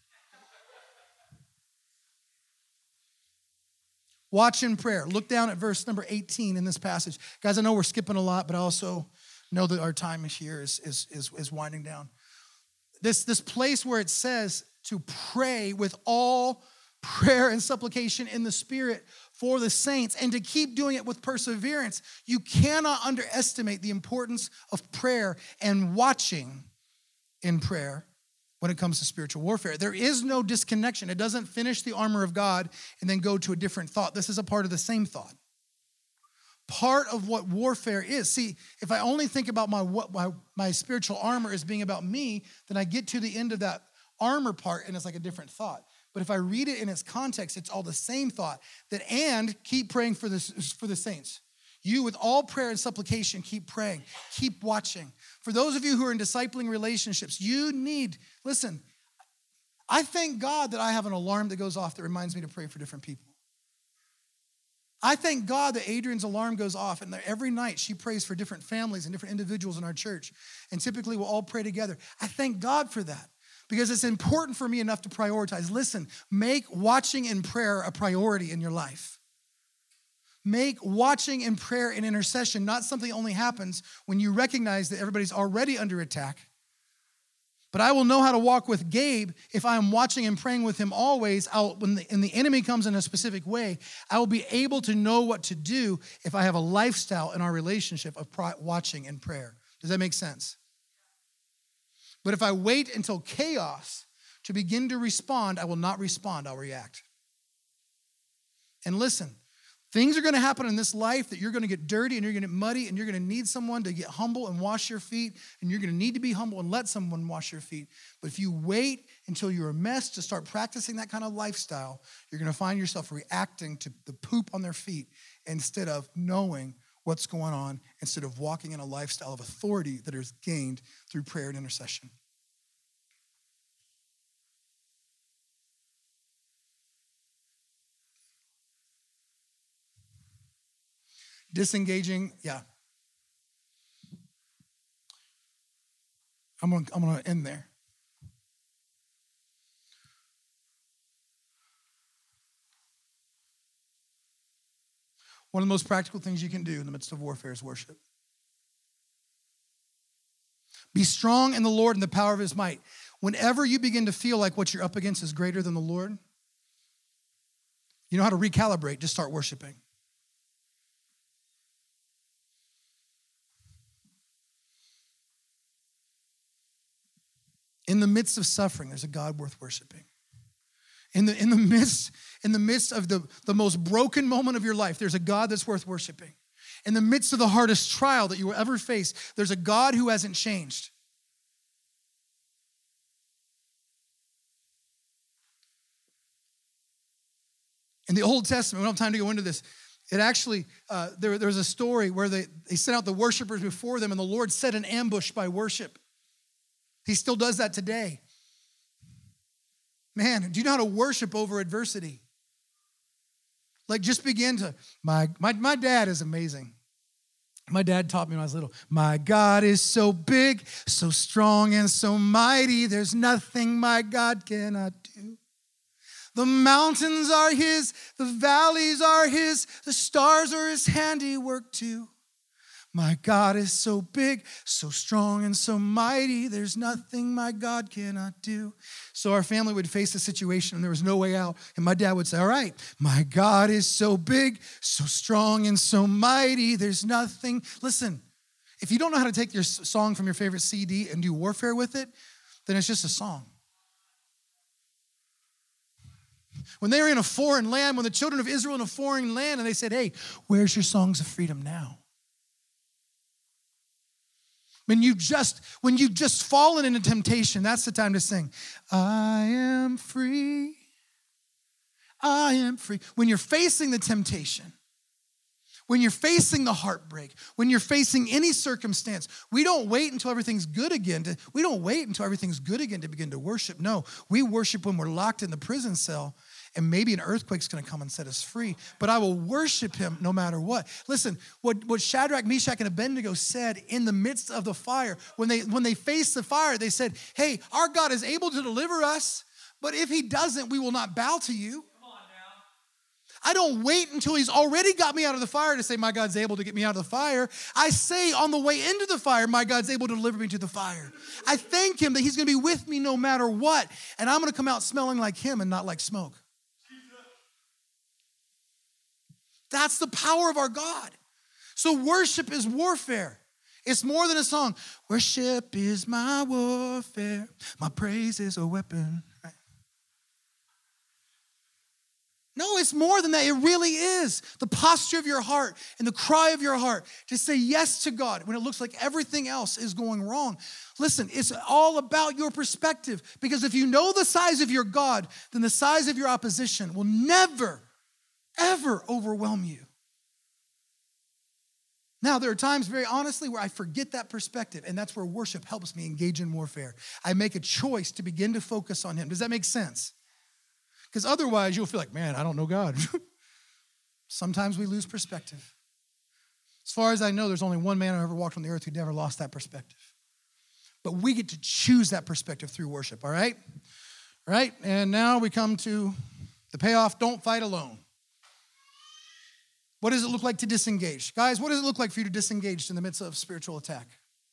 Watch in prayer. Look down at verse number 18 in this passage. Guys, I know we're skipping a lot, but I also know that our time here is winding down. This place where it says to pray with all prayer and supplication in the Spirit for the saints, and to keep doing it with perseverance. You cannot underestimate the importance of prayer and watching in prayer when it comes to spiritual warfare. There is no disconnection. It doesn't finish the armor of God and then go to a different thought. This is a part of the same thought. Part of what warfare is. See, if I only think about my spiritual armor as being about me, then I get to the end of that armor part and it's like a different thought. But if I read it in its context, it's all the same thought. And keep praying for the saints. You, with all prayer and supplication, keep praying, keep watching. For those of you who are in discipling relationships, listen, I thank God that I have an alarm that goes off that reminds me to pray for different people. I thank God that Adrian's alarm goes off, and every night she prays for different families and different individuals in our church. And typically we'll all pray together. I thank God for that, because it's important for me enough to prioritize. Listen, make watching and prayer a priority in your life. Make watching and prayer and intercession not something that only happens when you recognize that everybody's already under attack. But I will know how to walk with Gabe if I am watching and praying with him always. When the enemy comes in a specific way, I will be able to know what to do if I have a lifestyle in our relationship of watching and prayer. Does that make sense? But if I wait until chaos to begin to respond, I will not respond, I'll react. And listen, things are going to happen in this life that you're going to get dirty and you're going to get muddy, and you're going to need someone to get humble and wash your feet, and you're going to need to be humble and let someone wash your feet. But if you wait until you're a mess to start practicing that kind of lifestyle, you're going to find yourself reacting to the poop on their feet instead of knowing what's going on, instead of walking in a lifestyle of authority that is gained through prayer and intercession. Disengaging, yeah. I'm gonna end there. One of the most practical things you can do in the midst of warfare is worship. Be strong in the Lord and the power of his might. Whenever you begin to feel like what you're up against is greater than the Lord, you know how to recalibrate, just start worshiping. In the midst of suffering, there's a God worth worshiping. In the midst of the most broken moment of your life, there's a God that's worth worshiping. In the midst of the hardest trial that you will ever face, there's a God who hasn't changed. In the Old Testament, we don't have time to go into this. It actually, there was a story where they sent out the worshipers before them, and the Lord set an ambush by worship. He still does that today. Man, do you know how to worship over adversity? Like just begin to, my dad is amazing. My dad taught me when I was little. My God is so big, so strong, and so mighty. There's nothing my God cannot do. The mountains are his, the valleys are his, the stars are his handiwork too. My God is so big, so strong, and so mighty. There's nothing my God cannot do. So our family would face a situation and there was no way out. And my dad would say, all right, my God is so big, so strong, and so mighty. There's nothing. Listen, if you don't know how to take your song from your favorite CD and do warfare with it, then it's just a song. When they were in a foreign land, when the children of Israel in a foreign land, and they said, hey, where's your songs of freedom now? When you've just fallen into temptation, that's the time to sing. I am free. I am free. When you're facing the temptation, when you're facing the heartbreak, when you're facing any circumstance, we don't wait until everything's good again. We don't wait until everything's good again to begin to worship. No, we worship when we're locked in the prison cell. And maybe an earthquake's going to come and set us free. But I will worship him no matter what. Listen, what Shadrach, Meshach, and Abednego said in the midst of the fire, when they faced the fire, they said, hey, our God is able to deliver us, but if he doesn't, we will not bow to you. Come on now. I don't wait until he's already got me out of the fire to say, my God's able to get me out of the fire. I say on the way into the fire, my God's able to deliver me to the fire. I thank him that he's going to be with me no matter what. And I'm going to come out smelling like him and not like smoke. That's the power of our God. So worship is warfare. It's more than a song. Worship is my warfare. My praise is a weapon. Right? No, it's more than that. It really is. The posture of your heart and the cry of your heart to say yes to God when it looks like everything else is going wrong. Listen, it's all about your perspective. Because if you know the size of your God, then the size of your opposition will never ever overwhelm you. Now, there are times, very honestly, where I forget that perspective, and that's where worship helps me engage in warfare. I make a choice to begin to focus on him. Does that make sense? Because otherwise, you'll feel like, man, I don't know God. Sometimes we lose perspective. As far as I know, there's only one man who ever walked on the earth who never lost that perspective. But we get to choose that perspective through worship, all right? All right, and now we come to the payoff, don't fight alone. What does it look like to disengage? Guys, what does it look like for you to disengage in the midst of spiritual attack?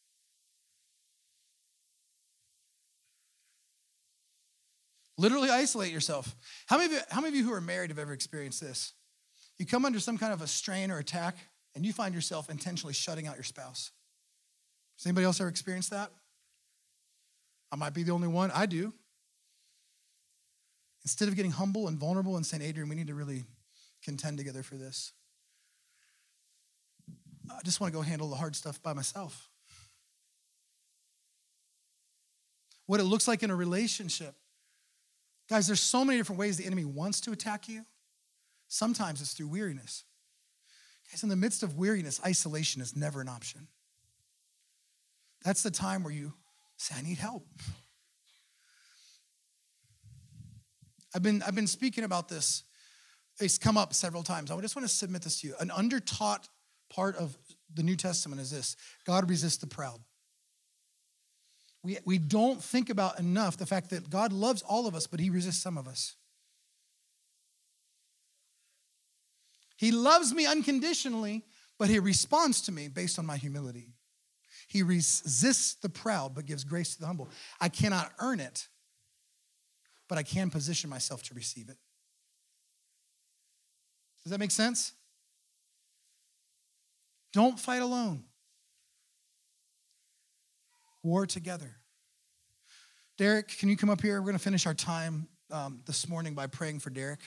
Literally isolate yourself. How many of you who are married have ever experienced this? You come under some kind of a strain or attack, and you find yourself intentionally shutting out your spouse. Has anybody else ever experienced that? I might be the only one. I do. Instead of getting humble and vulnerable and saying, Adrian, we need to really contend together for this, I just want to go handle the hard stuff by myself. What it looks like in a relationship. Guys, there's so many different ways the enemy wants to attack you. Sometimes it's through weariness. Guys, in the midst of weariness, isolation is never an option. That's the time where you say, I need help. I've been speaking about this. It's come up several times. I just want to submit this to you. An undertaught part of the New Testament is this: God resists the proud. We don't think about enough the fact that God loves all of us, but he resists some of us. He loves me unconditionally, but he responds to me based on my humility. He resists the proud, but gives grace to the humble. I cannot earn it, but I can position myself to receive it. Does that make sense? Don't fight alone. War together. Derek, can you come up here? We're going to finish our time this morning by praying for Derek.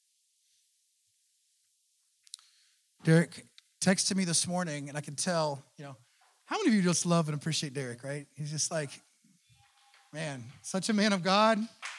Derek texted me this morning, and I could tell, how many of you just love and appreciate Derek, right? He's just like, man, such a man of God,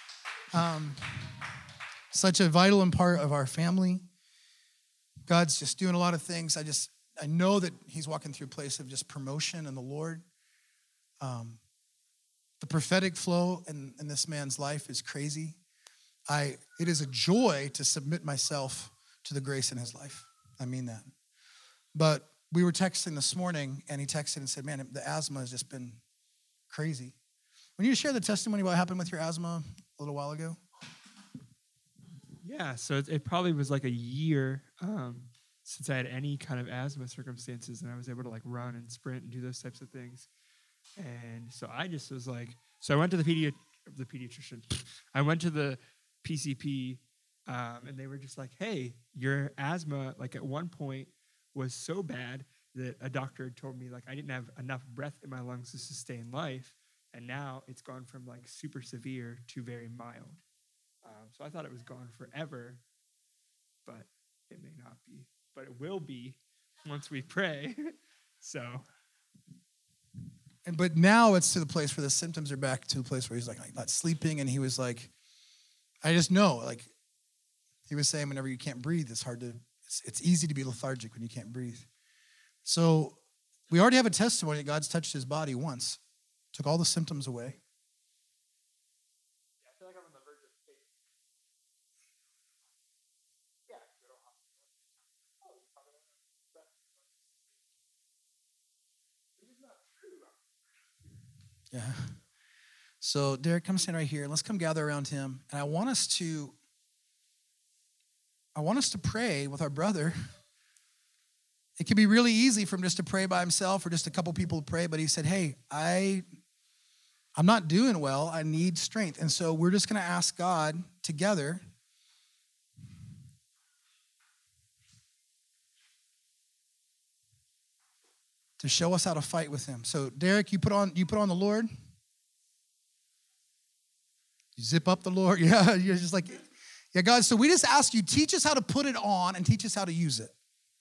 such a vital part of our family. God's just doing a lot of things. I know that he's walking through a place of just promotion in the Lord. The prophetic flow in this man's life is crazy. It is a joy to submit myself to the grace in his life. I mean that. But we were texting this morning, and he texted and said, man, the asthma has just been crazy. When you share the testimony about what happened with your asthma a little while ago? Yeah, so it probably was like a year since I had any kind of asthma circumstances, and I was able to like run and sprint and do those types of things. And so I just was like, so I went to the pediatrician. I went to the PCP, and they were just like, hey, your asthma, like at one point was so bad that a doctor had told me like I didn't have enough breath in my lungs to sustain life. And now it's gone from like super severe to very mild. So I thought it was gone forever, but it may not be. But it will be once we pray. So. But now it's to the place where the symptoms are back to the place where he's like not sleeping. And he was like, I just know, like he was saying, whenever you can't breathe, it's easy to be lethargic when you can't breathe. So we already have a testimony that God's touched his body once, took all the symptoms away. Yeah, I feel like I'm on the verge of faith. Yeah. Yeah. So Derek, come stand right here. Let's come gather around him. And I want us to pray with our brother. It can be really easy for him just to pray by himself or just a couple people to pray, but he said, hey, I'm not doing well. I need strength. And so we're just going to ask God together to show us how to fight with him. So Derek, you put on the Lord. You zip up the Lord. Yeah, you're just like, yeah, God. So we just ask you, teach us how to put it on and teach us how to use it.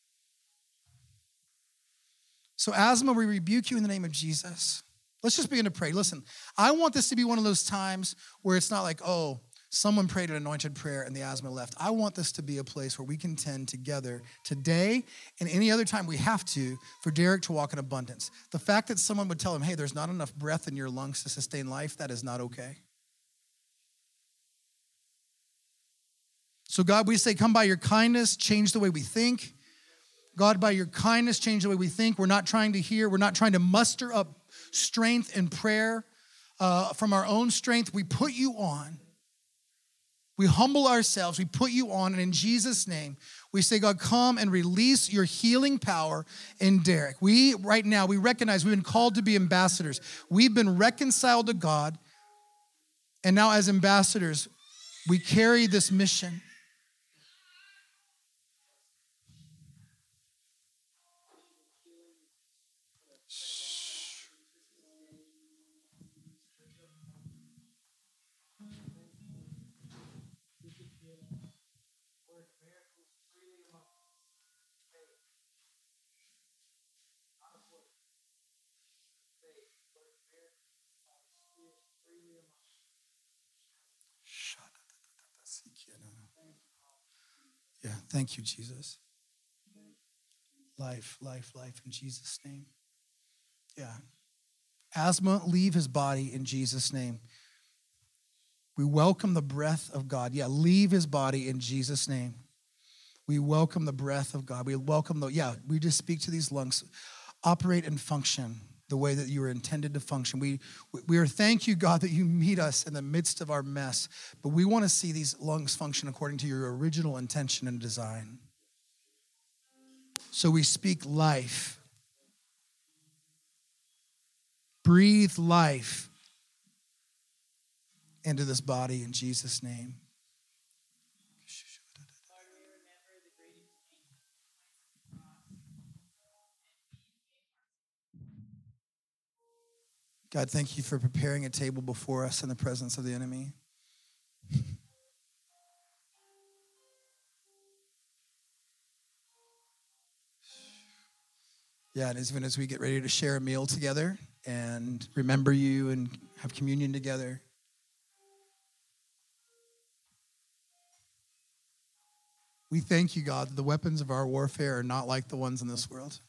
So asthma, we rebuke you in the name of Jesus. Let's just begin to pray. Listen, I want this to be one of those times where it's not like, oh, someone prayed an anointed prayer and the asthma left. I want this to be a place where we contend together today and any other time we have to for Derek to walk in abundance. The fact that someone would tell him, hey, there's not enough breath in your lungs to sustain life, that is not okay. So God, we say, come by your kindness, change the way we think. God, by your kindness, change the way we think. We're not trying to muster up strength in prayer from our own strength. We put you on. We humble ourselves. We put you on. And in Jesus' name, we say, God, come and release your healing power in Derek. Right now, we recognize we've been called to be ambassadors. We've been reconciled to God. And now as ambassadors, we carry this mission. Yeah, thank you, Jesus. Life in Jesus' name. Yeah. Asthma, leave his body in Jesus' name. We welcome the breath of God. Yeah, leave his body in Jesus' name. We welcome the breath of God. We welcome we just speak to these lungs. Operate and function the way that you were intended to function. We are thank you, God, that you meet us in the midst of our mess. But we want to see these lungs function according to your original intention and design. So we speak life. Breathe life into this body in Jesus' name. God, thank you for preparing a table before us in the presence of the enemy. Yeah, and even as we get ready to share a meal together and remember you and have communion together, we thank you, God, that the weapons of our warfare are not like the ones in this world.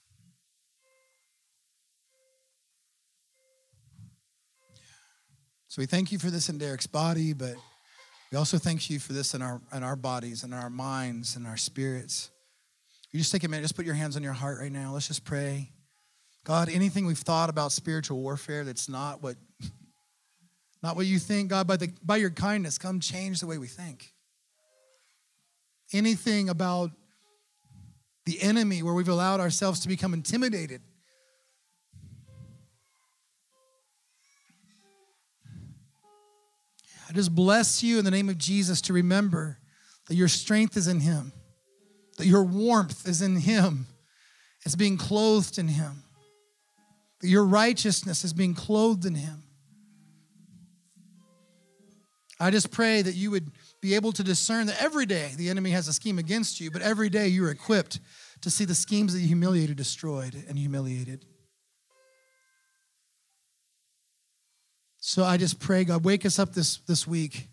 So we thank you for this in Derek's body, but We also thank you for this in our bodies and our minds and our spirits. You just take a minute, just put your hands on your heart right now. Let's just pray. God, anything we've thought about spiritual warfare that's not what you think, God, by your kindness, come change the way we think. Anything about the enemy where we've allowed ourselves to become intimidated. I just bless you in the name of Jesus to remember that your strength is in him, that your warmth is in him. It's being clothed in him. That your righteousness is being clothed in him. I just pray that you would be able to discern that every day the enemy has a scheme against you, but every day you're equipped to see the schemes that you humiliated, destroyed, and humiliated. So I just pray, God, wake us up this week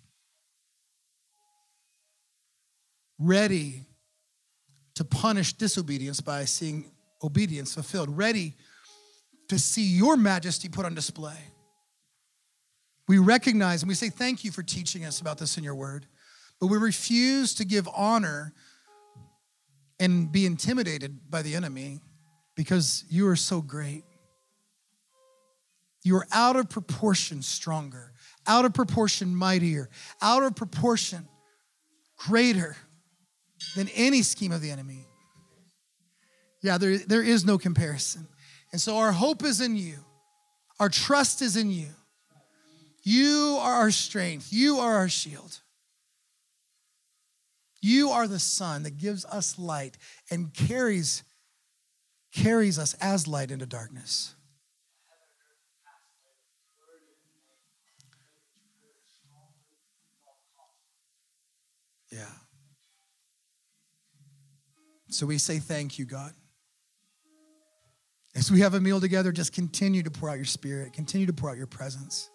ready to punish disobedience by seeing obedience fulfilled, ready to see your majesty put on display. We recognize and we say thank you for teaching us about this in your word, but we refuse to give honor and be intimidated by the enemy because you are so great. You are out of proportion stronger, out of proportion mightier, out of proportion greater than any scheme of the enemy. Yeah, there is no comparison. And so our hope is in you. Our trust is in you. You are our strength. You are our shield. You are the sun that gives us light and carries us as light into darkness. Yeah. So we say thank you, God. As we have a meal together, just continue to pour out your spirit. Continue to pour out your presence.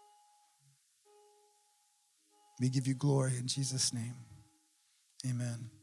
We give you glory in Jesus' name. Amen.